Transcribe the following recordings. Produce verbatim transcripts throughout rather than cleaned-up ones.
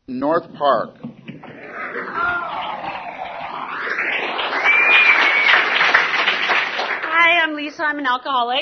North Park. Hi, I'm Lisa. I'm an alcoholic.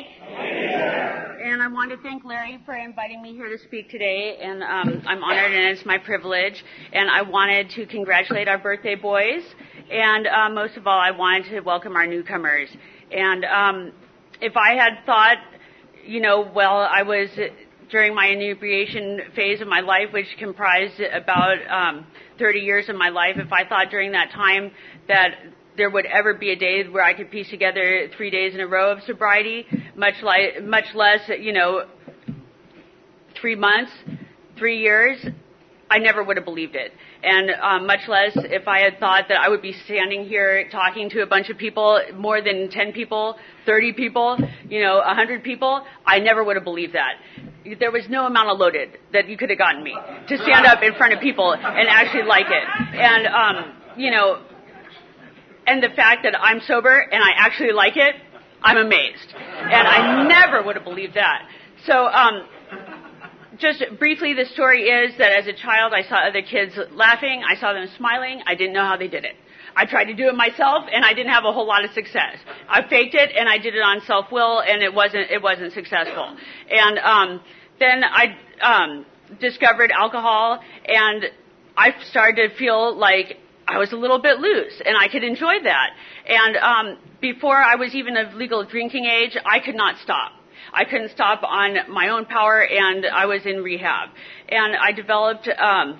And I want to thank Larry for inviting me here to speak today. And um, I'm honored, and it's my privilege. And I wanted to congratulate our birthday boys. And uh, most of all, I wanted to welcome our newcomers. And um, if I had thought, you know, well, I was during my inebriation phase of my life, which comprised about um, thirty years of my life, if I thought during that time that there would ever be a day where I could piece together three days in a row of sobriety, much like, much less, you know, three months, three years, I never would have believed it. And um, much less if I had thought that I would be standing here talking to a bunch of people, more than ten people, thirty people, you know, one hundred people, I never would have believed that. There was no amount of loaded that you could have gotten me to stand up in front of people and actually like it. And, um, you know, and the fact that I'm sober and I actually like it, I'm amazed. And I never would have believed that. So, um, just briefly, the story is that as a child, I saw other kids laughing. I saw them smiling. I didn't know how they did it. I tried to do it myself, and I didn't have a whole lot of success. I faked it, and I did it on self-will, and it wasn't it wasn't successful. And um, then I um, discovered alcohol, and I started to feel like I was a little bit loose, and I could enjoy that. And um, before I was even of legal drinking age, I could not stop. I couldn't stop on my own power, and I was in rehab. And I developed, um,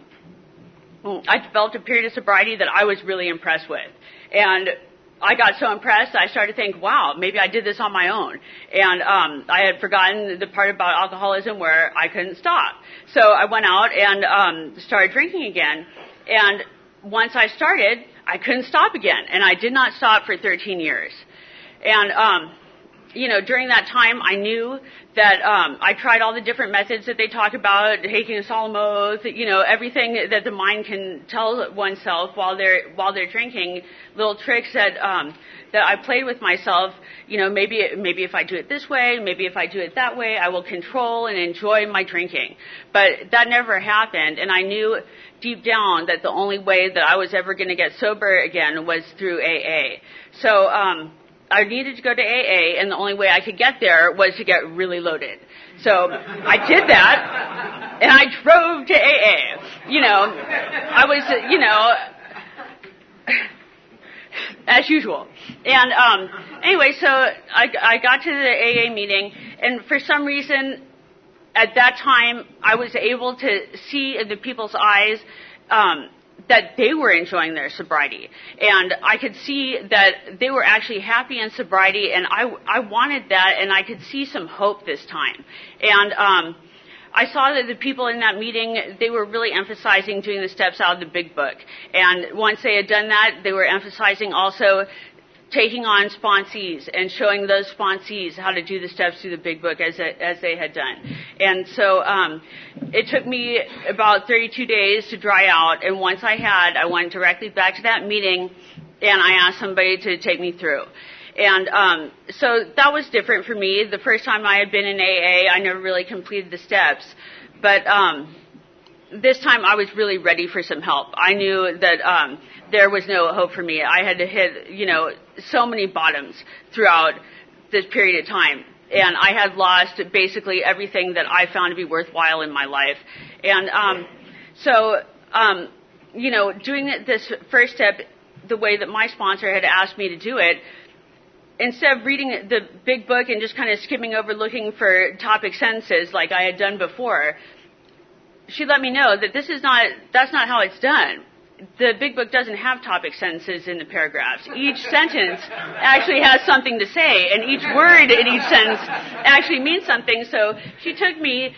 I developed a period of sobriety that I was really impressed with. And I got so impressed, I started to think, wow, maybe I did this on my own. And um, I had forgotten the part about alcoholism where I couldn't stop. So I went out and um, started drinking again. And once I started, I couldn't stop again. And I did not stop for thirteen years. And, um, you know, during that time, I knew that um, I tried all the different methods that they talk about, taking a solemn oath, you know, everything that the mind can tell oneself while they're while they're drinking, little tricks that um, that I played with myself. You know, maybe maybe if I do it this way, maybe if I do it that way, I will control and enjoy my drinking. But that never happened, and I knew deep down that the only way that I was ever going to get sober again was through A A. So um, I needed to go to A A, and the only way I could get there was to get really loaded. So I did that, and I drove to A A. You know, I was, you know, as usual. And um, anyway, so I, I got to the A A meeting, and for some reason, at that time, I was able to see in the people's eyes um, that they were enjoying their sobriety. And I could see that they were actually happy in sobriety, and I, I wanted that, and I could see some hope this time. And um, I saw that the people in that meeting, they were really emphasizing doing the steps out of the Big Book. And once they had done that, they were emphasizing also taking on sponsees and showing those sponsees how to do the steps through the Big Book as as they had done. And so um, it took me about thirty-two days to dry out, and once I had, I went directly back to that meeting, and I asked somebody to take me through. And um, so that was different for me. The first time I had been in A A, I never really completed the steps, but um, this time I was really ready for some help. I knew that um, there was no hope for me. I had to hit, you know, so many bottoms throughout this period of time. And I had lost basically everything that I found to be worthwhile in my life. And um, so, um, you know, doing this first step the way that my sponsor had asked me to do it, instead of reading the Big Book and just kind of skimming over looking for topic sentences like I had done before, she let me know that this is not, that's not how it's done. The Big Book doesn't have topic sentences in the paragraphs. Each sentence actually has something to say, and each word in each sentence actually means something. So she took me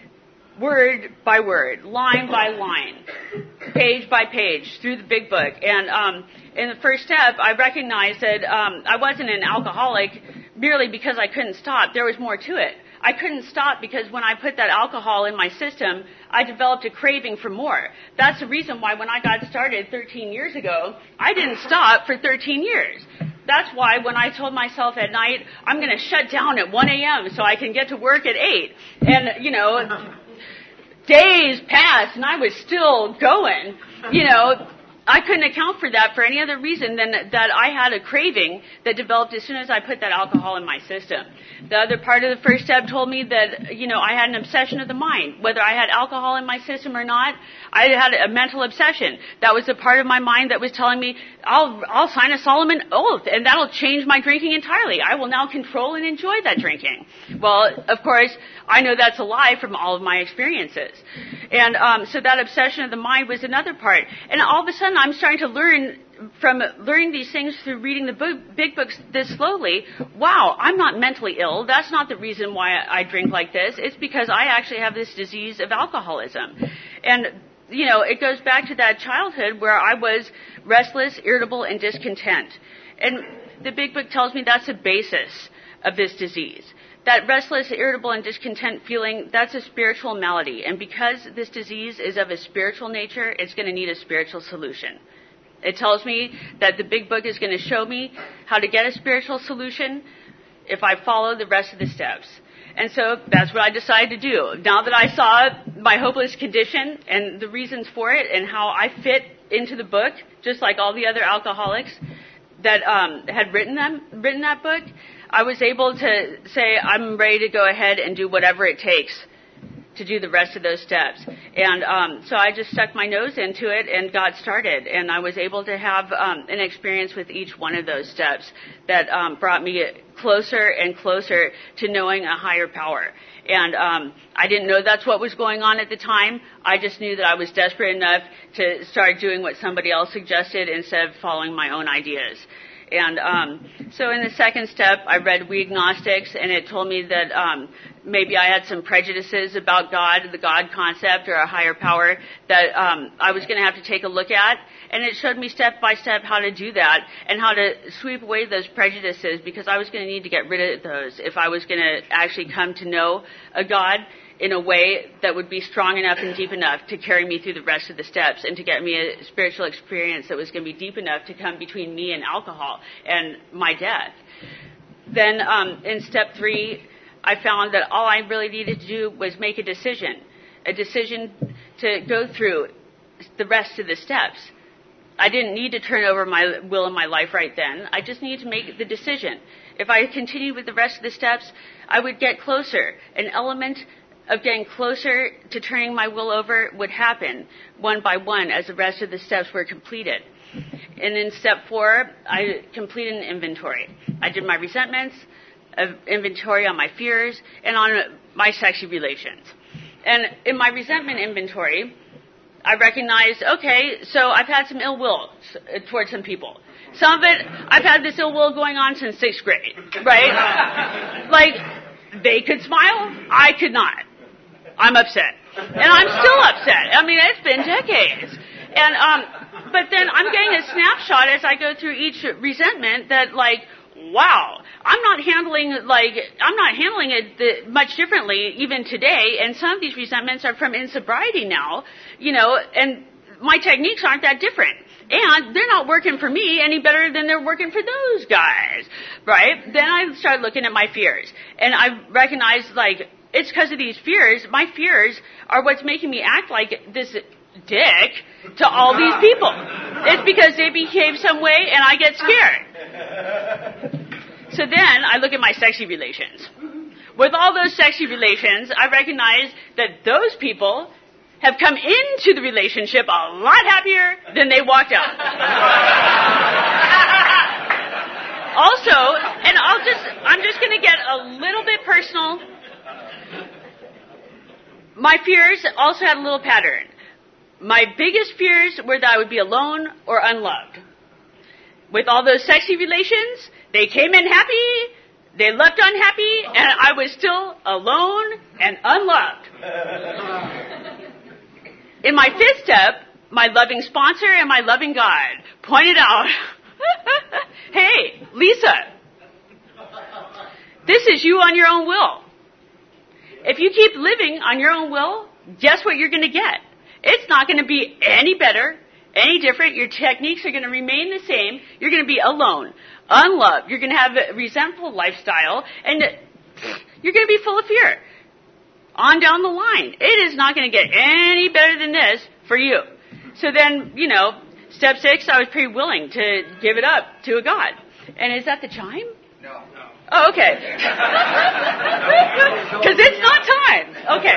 word by word, line by line, page by page through the Big Book. And um, in the first step, I recognized that um, I wasn't an alcoholic merely because I couldn't stop. There was more to it. I couldn't stop because when I put that alcohol in my system, I developed a craving for more. That's the reason why when I got started thirteen years ago, I didn't stop for thirteen years. That's why when I told myself at night, I'm going to shut down at one a.m. so I can get to work at eight. And, you know, days passed and I was still going, you know, I couldn't account for that for any other reason than that I had a craving that developed as soon as I put that alcohol in my system. The other part of the first step told me that, you know, I had an obsession of the mind. Whether I had alcohol in my system or not, I had a mental obsession. That was the part of my mind that was telling me, I'll, I'll sign a Solomon oath, and that'll change my drinking entirely. I will now control and enjoy that drinking. Well, of course, I know that's a lie from all of my experiences. And um, so that obsession of the mind was another part. And all of a sudden, I'm starting to learn from learning these things through reading the book, big books this slowly. Wow, I'm not mentally ill. That's not the reason why I drink like this. It's because I actually have this disease of alcoholism. And, you know, it goes back to that childhood where I was restless, irritable, and discontent. And the big book tells me that's the basis of this disease. That restless, irritable, and discontent feeling, that's a spiritual malady. And because this disease is of a spiritual nature, it's going to need a spiritual solution. It tells me that the big book is going to show me how to get a spiritual solution if I follow the rest of the steps. And so that's what I decided to do. Now that I saw my hopeless condition and the reasons for it and how I fit into the book, just like all the other alcoholics that um, had written them, written that book, I was able to say, I'm ready to go ahead and do whatever it takes to do the rest of those steps. And um, so I just stuck my nose into it and got started. And I was able to have um, an experience with each one of those steps that um, brought me closer and closer to knowing a higher power. And um, I didn't know that's what was going on at the time. I just knew that I was desperate enough to start doing what somebody else suggested instead of following my own ideas. And um, so in the second step, I read We Agnostics, and it told me that um, maybe I had some prejudices about God, the God concept, or a higher power that um, I was going to have to take a look at. And it showed me step by step how to do that and how to sweep away those prejudices, because I was going to need to get rid of those if I was going to actually come to know a God in a way that would be strong enough and deep enough to carry me through the rest of the steps and to get me a spiritual experience that was going to be deep enough to come between me and alcohol and my death. Then um, in step three, I found that all I really needed to do was make a decision, a decision to go through the rest of the steps. I didn't need to turn over my will in my life right then. I just needed to make the decision. If I continued with the rest of the steps, I would get closer. An element of getting closer to turning my will over would happen one by one as the rest of the steps were completed. And in step four, I completed an inventory. I did my resentments, an inventory on my fears, and on my sexual relations. And in my resentment inventory, I recognized, okay, so I've had some ill will towards some people. Some of it, I've had this ill will going on since sixth grade, right? Like, they could smile, I could not. I'm upset. And I'm still upset. I mean, it's been decades. And, um, but then I'm getting a snapshot as I go through each resentment that, like, wow, I'm not handling, like, I'm not handling it the, much differently even today. And some of these resentments are from insobriety now, you know, and my techniques aren't that different. And they're not working for me any better than they're working for those guys, right? Then I started looking at my fears. And I recognized, like, it's because of these fears. My fears are what's making me act like this dick to all these people. It's because they behave some way and I get scared. So then I look at my sexy relations. With all those sexy relations, I recognize that those people have come into the relationship a lot happier than they walked out. Also, and I'll just, I'm just going to get a little bit personal. My fears also had a little pattern. My biggest fears were that I would be alone or unloved. With all those sexy relations, they came in happy, they left unhappy, and I was still alone and unloved. In my fifth step, my loving sponsor and my loving God pointed out, hey, Lisa, this is you on your own will. If you keep living on your own will, guess what you're going to get? It's not going to be any better, any different. Your techniques are going to remain the same. You're going to be alone, unloved. You're going to have a resentful lifestyle, and you're going to be full of fear. on down the line. It is not going to get any better than this for you. So then, you know, step six, I was pretty willing to give it up to a God. And is that the chime? No. No. Oh, okay. Because it's not time. Okay.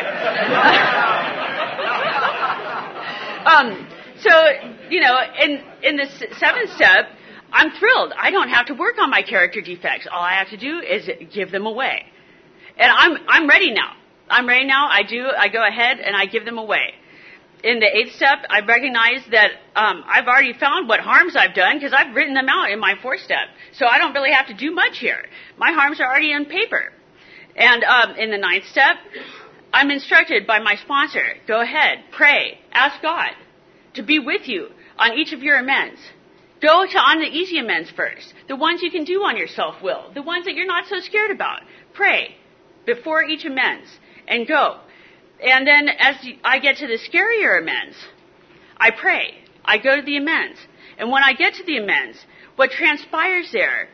um, so, you know, in, in the seventh step, I'm thrilled. I don't have to work on my character defects. All I have to do is give them away. And I'm, I'm ready now. I'm ready now. I do, I go ahead and I give them away. In the eighth step, I recognize that um, I've already found what harms I've done because I've written them out in my fourth step. So I don't really have to do much here. My harms are already on paper. And um, in the ninth step, I'm instructed by my sponsor, go ahead, pray, ask God to be with you on each of your amends. Go to on the easy amends first, the ones you can do on your self-will, the ones that you're not so scared about. Pray before each amends and go. And then as I get to the scarier amends, I pray. I go to the amends. And when I get to the amends, what transpires there,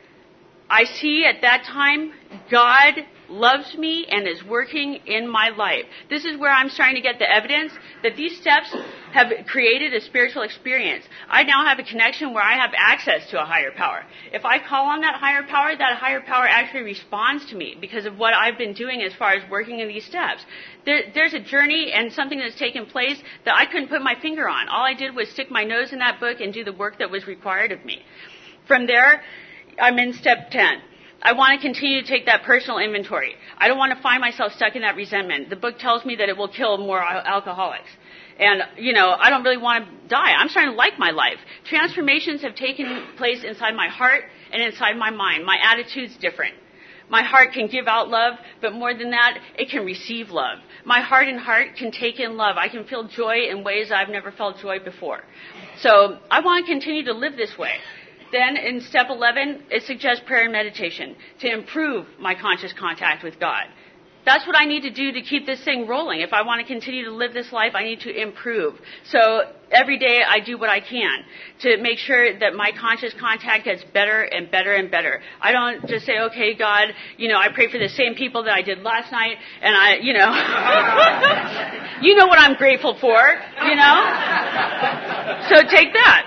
I see at that time God loves me and is working in my life. This is where I'm starting to get the evidence that these steps have created a spiritual experience. I now have a connection where I have access to a higher power. If I call on that higher power, that higher power actually responds to me because of what I've been doing as far as working in these steps. There, there's a journey and something that's taken place that I couldn't put my finger on. All I did was stick my nose in that book and do the work that was required of me. From there, I'm in step ten. I want to continue to take that personal inventory. I don't want to find myself stuck in that resentment. The book tells me that it will kill more alcoholics. And, you know, I don't really want to die. I'm starting to like my life. Transformations have taken place inside my heart and inside my mind. My attitude's different. My heart can give out love, but more than that, it can receive love. My heart and heart can take in love. I can feel joy in ways I've never felt joy before. So I want to continue to live this way. Then in step eleven, it suggests prayer and meditation to improve my conscious contact with God. That's what I need to do to keep this thing rolling. If I want to continue to live this life, I need to improve. So every day I do what I can to make sure that my conscious contact gets better and better and better. I don't just say, okay, God, you know, I pray for the same people that I did last night, and I, you know, you know what I'm grateful for, you know? So take that.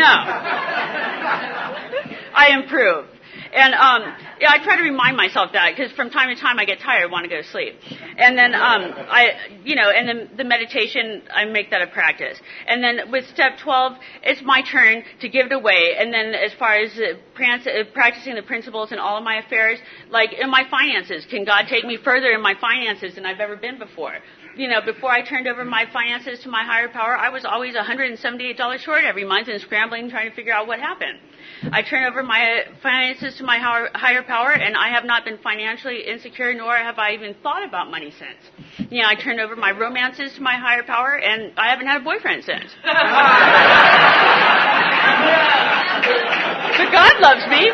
No. I improve. And um, yeah, I try to remind myself that because from time to time I get tired, want to go to sleep. And then um, I, you know, and then the meditation, I make that a practice. And then with step twelve, it's my turn to give it away. And then as far as uh, practicing the principles in all of my affairs, like in my finances, can God take me further in my finances than I've ever been before? You know, before I turned over my finances to my higher power, I was always one hundred seventy-eight dollars short every month and scrambling trying to figure out what happened. I turn over my finances to my higher power, and I have not been financially insecure, nor have I even thought about money since. You know, I turned over my romances to my higher power, and I haven't had a boyfriend since. But God loves me.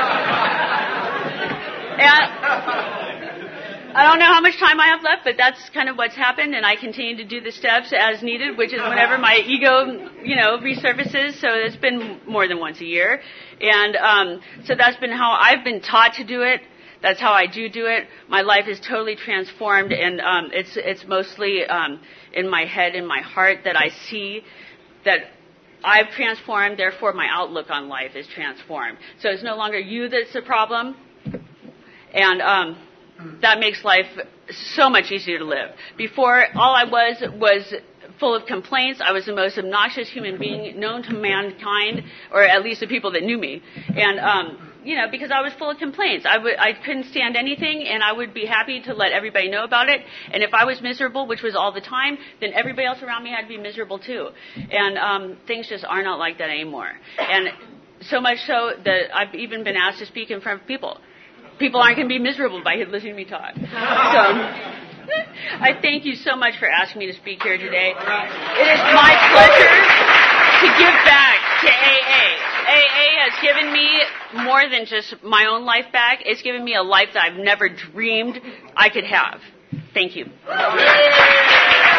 And I don't know how much time I have left, but that's kind of what's happened, and I continue to do the steps as needed, which is whenever my ego, you know, resurfaces. So it's been more than once a year. And um, so that's been how I've been taught to do it. That's how I do do it. My life is totally transformed, and um, it's it's mostly um, in my head and my heart that I see that I've transformed, therefore my outlook on life is transformed. So it's no longer you that's the problem, and um, that makes life so much easier to live. Before, all I was was full of complaints. I was the most obnoxious human being known to mankind, or at least the people that knew me. And, um, you know, because I was full of complaints. I, w- I couldn't stand anything, and I would be happy to let everybody know about it. And if I was miserable, which was all the time, then everybody else around me had to be miserable too. And um, things just are not like that anymore. And so much so that I've even been asked to speak in front of people. People aren't going to be miserable by listening to me talk. So I thank you so much for asking me to speak here today. It is my pleasure to give back to A A. A A has given me more than just my own life back. It's given me a life that I've never dreamed I could have. Thank you.